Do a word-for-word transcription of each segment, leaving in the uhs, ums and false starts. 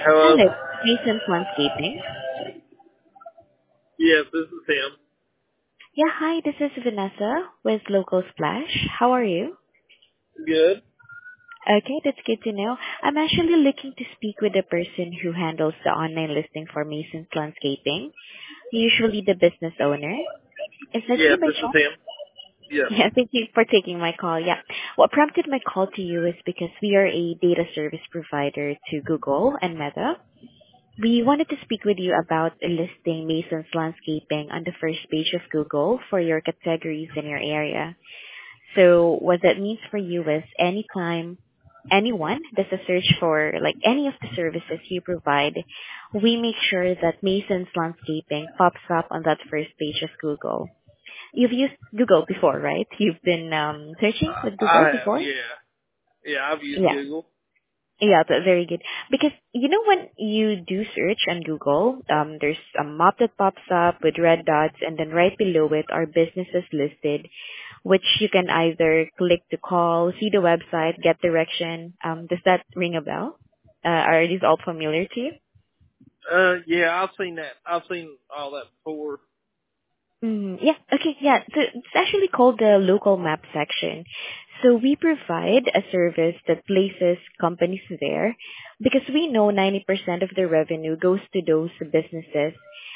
Hello. Hello, Mason's Landscaping. Yes, this is him. Yeah, hi, this is Vanessa with Local Splash. How are you? Good. Okay, that's good to know. I'm actually looking to speak with the person who handles the online listing for Mason's Landscaping, usually the business owner. Is that you Yes, by this is chance? him. Yes. Yeah, thank you for taking my call. Yeah. What prompted my call to you is because we are a data service provider to Google and Meta. We wanted to speak with you about listing Mason's Landscaping on the first page of Google for your categories in your area. So what that means for you is anytime anyone does a search for like any of the services you provide, we make sure that Mason's Landscaping pops up on that first page of Google. You've used Google before, right? You've been um, searching with I Google have, before? yeah. Yeah, I've used Yeah. Google. Yeah, but very good. Because you know when you do search on Google, um, there's a map that pops up with red dots, and then right below it are businesses listed, which you can either click to call, see the website, get direction. Um, does that ring a bell? Uh, are these all familiar to you? Uh, yeah, I've seen that. I've seen all that before. Mm, yeah, okay, yeah. So it's actually called the local map section. So we provide a service that places companies there because we know ninety percent of the revenue goes to those businesses.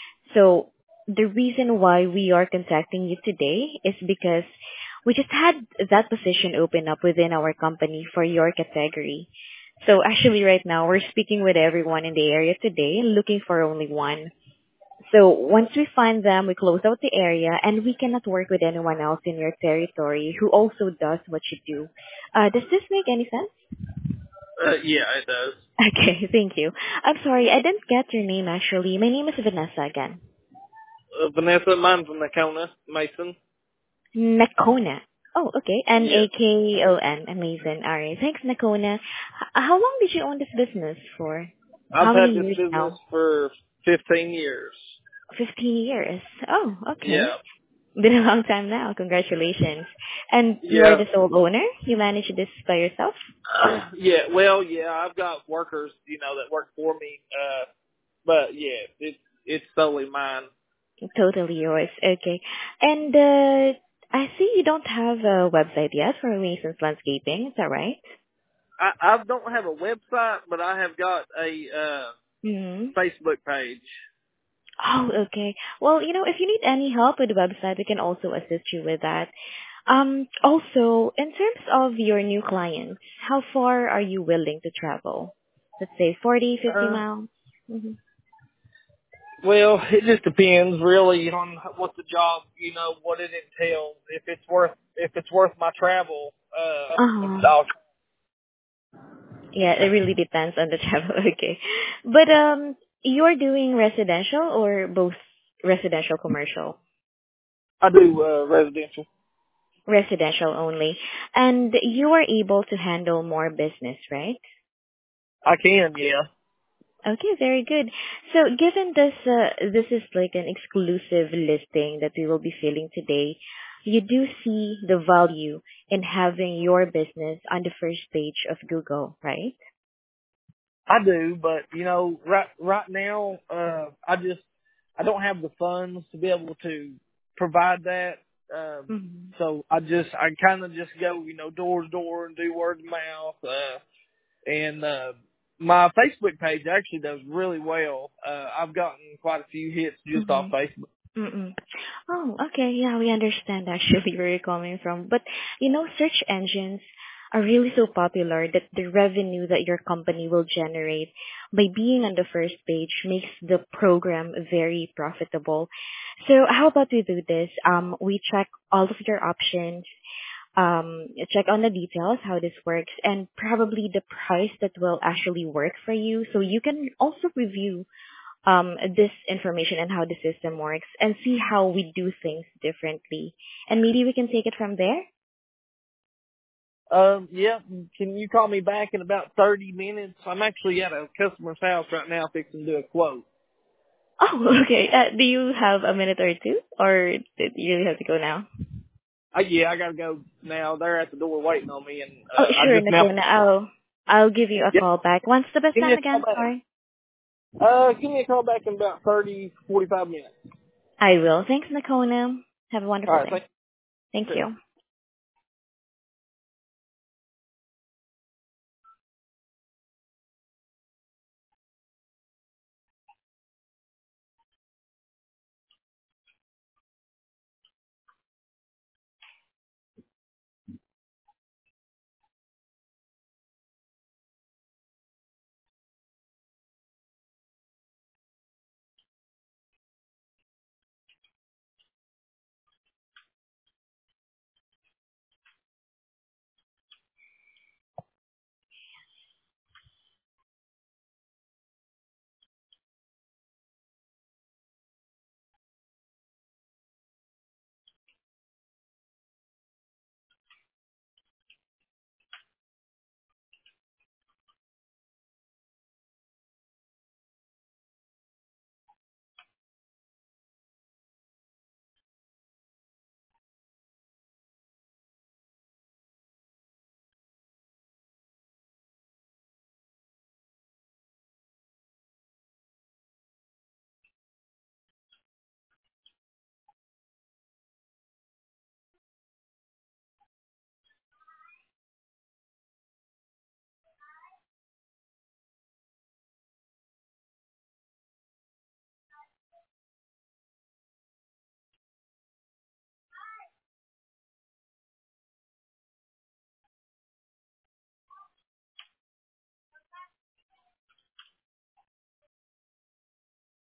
So the reason why we are contacting you today is because we just had that position open up within our company for your category. So actually right now we're speaking with everyone in the area today looking for only one. So once we find them, we close out the area, and we cannot work with anyone else in your territory who also does what you do. Uh, does this make any sense? Uh, yeah, it does. Okay, thank you. I'm sorry, I didn't get your name actually. My name is Vanessa again. Uh, Vanessa, mine's from Nakona, Mason. Nakona. Oh, okay. Yes. N A K O N. Amazing. All right. Thanks, Nakona. H- how long did you own this business for? I've How many had this years business now? for fifteen years. fifteen years. Oh, okay. Yeah. Been a long time now. Congratulations. And you are Yeah. the sole owner? You manage this by yourself? yeah, well, yeah, I've got workers, you know, that work for me. Uh, but yeah, it's, it's solely mine. Totally yours. Okay. And uh, I see you don't have a website yet for Mason's Landscaping. Is that right? I, I don't have a website, but I have got a, uh, Mm-hmm. Facebook page. Oh, okay. Well, you know, if you need any help with the website, we can also assist you with that. Um, also, in terms of your new clients, how far are you willing to travel? Let's say forty, fifty Uh, miles? Mm-hmm. well, it just depends really on what the job, you know, what it entails. If it's worth, if it's worth my travel, uh, Uh-huh. I'll, Yeah, it really depends on the travel. Okay. But um, you're doing residential or both residential commercial? I do uh, residential. Residential only. And you are able to handle more business, right? I can, yeah. Okay, very good. So given this, uh, this is like an exclusive listing that we will be filling today, you do see the value in having your business on the first page of Google, right? I do, but you know, right right now, uh, I just I don't have the funds to be able to provide that. Um, Mm-hmm. so I just I kind of just go, you know, door to door and do word of mouth. Uh, and uh, my Facebook page actually does really well. Uh, I've gotten quite a few hits just off Mm-hmm. Facebook. Mm-mm. Oh, okay. Yeah, we understand actually where you're coming from. But, you know, search engines are really so popular that the revenue that your company will generate by being on the first page makes the program very profitable. So how about we do this? Um, we check all of your options, um, check on the details, how this works, and probably the price that will actually work for you. So you can also review um, this information and how the system works and see how we do things differently. And maybe we can take it from there. Um, yeah, can you call me back in about thirty minutes? I'm actually at a customer's house right now fixing to do a quote. Oh, okay. Uh, do you have a minute or two, or do you really have to go now? Uh, yeah, I gotta go now. They're at the door waiting on me, and Oh, uh, I sure, just now. Nakona. I'll I'll give you a Yep, call back. When's the best give me time a call again? back. Sorry. Uh, give me a call back in about thirty, forty-five minutes. I will. Thanks, Nakona. Have a All wonderful right, day. thank Thank you. you.